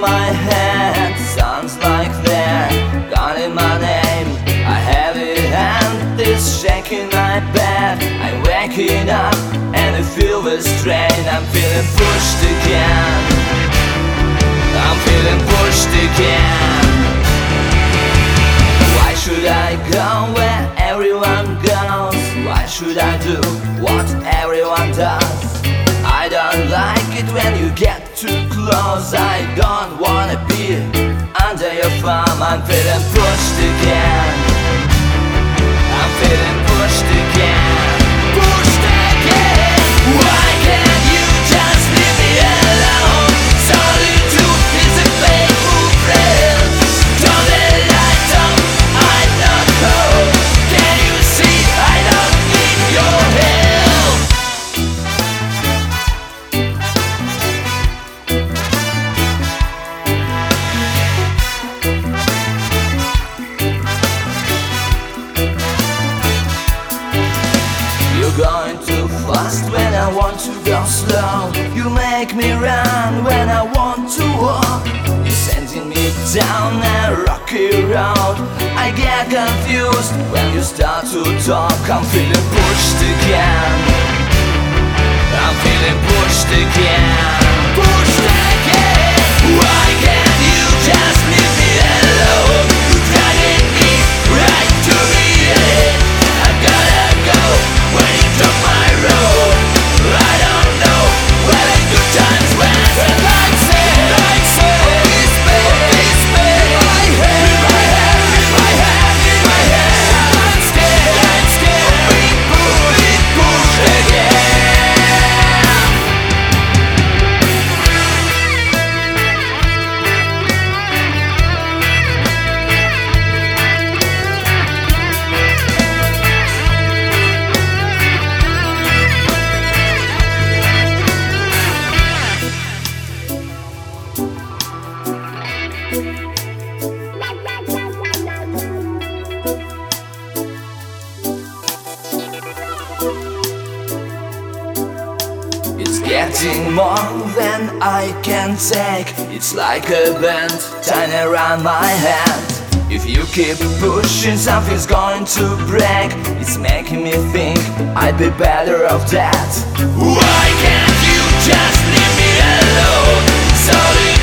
my head sounds like they're calling my name. A heavy hand is shaking my bed. I'm waking up and I feel the strain. I'm feeling pushed again. I'm feeling pushed again. Why should I go where everyone goes? Why should I do what everyone does? I don't like it when you get too close. I don't wanna be under your thumb. I'm feeling pushed again. I'm feeling pushed again. Pushed again. Why can't you just leave me alone? Solitude is a painful friend. Turn the light on, I'm not home. Can you see I don't need your help? You're going too fast when I want to go slow. You make me run when I want to walk. You're sending me down a rocky road. I get confused when you start to talk. I'm feeling pushed again. I'm feeling pushed again. Pushed again. Why can't you just leave me alone? You're dragging me right to the end. I gotta go when you took my road. I don't know where the good times went. Like say, this pain, my head, my head, my head. I'm scared of being pushed again. It's getting more than I can take. It's like a band tied around my hand. If you keep pushing, something's going to break. It's making me think I'd be better off dead. Why can't you just leave me alone? Sorry.